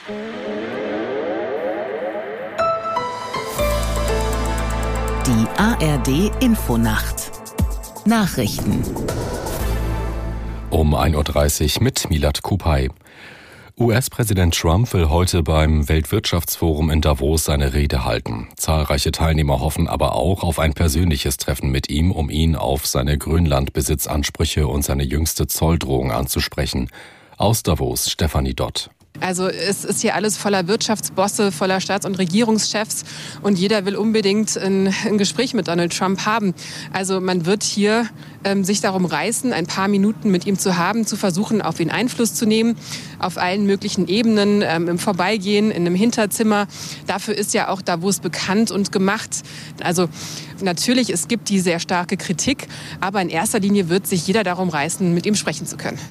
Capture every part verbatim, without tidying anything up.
Die A R D-Infonacht. Nachrichten. Um ein Uhr dreißig mit Milad Kupay. U S-Präsident Trump will heute beim Weltwirtschaftsforum in Davos seine Rede halten. Zahlreiche Teilnehmer hoffen aber auch auf ein persönliches Treffen mit ihm, um ihn auf seine Grönlandbesitzansprüche und seine jüngste Zolldrohung anzusprechen. Aus Davos, Stefanie Dott. Also es ist hier alles voller Wirtschaftsbosse, voller Staats- und Regierungschefs und jeder will unbedingt ein, ein Gespräch mit Donald Trump haben. Also man wird hier ähm, sich darum reißen, ein paar Minuten mit ihm zu haben, zu versuchen, auf ihn Einfluss zu nehmen, auf allen möglichen Ebenen, ähm, im Vorbeigehen, in einem Hinterzimmer. Dafür ist ja auch Davos bekannt und gemacht. Also natürlich, es gibt die sehr starke Kritik, aber in erster Linie wird sich jeder darum reißen, mit ihm sprechen zu können.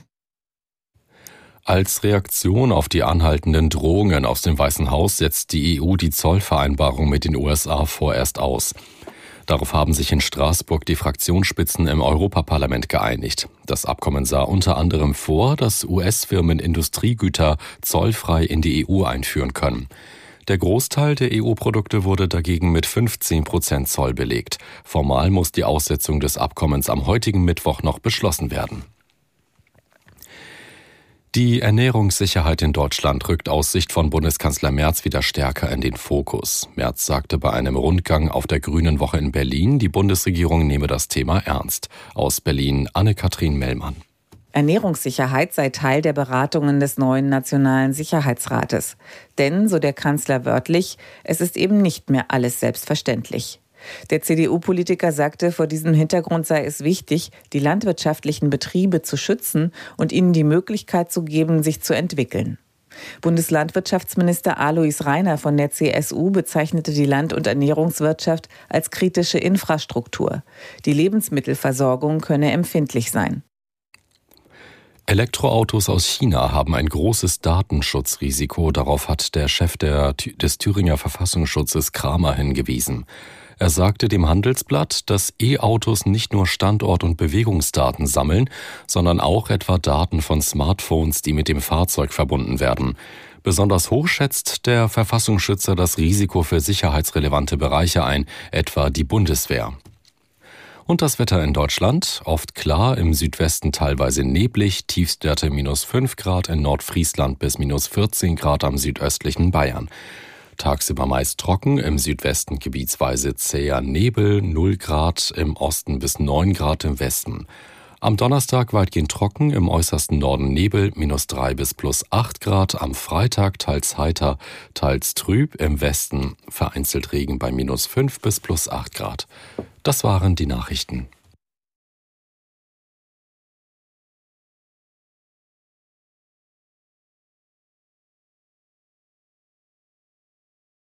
Als Reaktion auf die anhaltenden Drohungen aus dem Weißen Haus setzt die E U die Zollvereinbarung mit den U S A vorerst aus. Darauf haben sich in Straßburg die Fraktionsspitzen im Europaparlament geeinigt. Das Abkommen sah unter anderem vor, dass U S-Firmen Industriegüter zollfrei in die E U einführen können. Der Großteil der E U-Produkte wurde dagegen mit fünfzehn Prozent Zoll belegt. Formal muss die Aussetzung des Abkommens am heutigen Mittwoch noch beschlossen werden. Die Ernährungssicherheit in Deutschland rückt aus Sicht von Bundeskanzler Merz wieder stärker in den Fokus. Merz sagte bei einem Rundgang auf der Grünen Woche in Berlin, die Bundesregierung nehme das Thema ernst. Aus Berlin Anne-Kathrin Mellmann. Ernährungssicherheit sei Teil der Beratungen des neuen Nationalen Sicherheitsrates. Denn, so der Kanzler wörtlich, es ist eben nicht mehr alles selbstverständlich. Der C D U-Politiker sagte, vor diesem Hintergrund sei es wichtig, die landwirtschaftlichen Betriebe zu schützen und ihnen die Möglichkeit zu geben, sich zu entwickeln. Bundeslandwirtschaftsminister Alois Rainer von der C S U bezeichnete die Land- und Ernährungswirtschaft als kritische Infrastruktur. Die Lebensmittelversorgung könne empfindlich sein. Elektroautos aus China haben ein großes Datenschutzrisiko. Darauf hat der Chef der, des Thüringer Verfassungsschutzes Kramer hingewiesen. Er sagte dem Handelsblatt, dass E-Autos nicht nur Standort- und Bewegungsdaten sammeln, sondern auch etwa Daten von Smartphones, die mit dem Fahrzeug verbunden werden. Besonders hoch schätzt der Verfassungsschützer das Risiko für sicherheitsrelevante Bereiche ein, etwa die Bundeswehr. Und das Wetter in Deutschland, oft klar, im Südwesten teilweise neblig, Tiefstwerte minus fünf Grad in Nordfriesland bis minus vierzehn Grad am südöstlichen Bayern. Tagsüber meist trocken, im Südwesten gebietsweise zäher Nebel, null Grad im Osten bis neun Grad im Westen. Am Donnerstag weitgehend trocken, im äußersten Norden Nebel, minus drei bis plus acht Grad. Am Freitag teils heiter, teils trüb, im Westen vereinzelt Regen bei minus fünf bis plus acht Grad. Das waren die Nachrichten.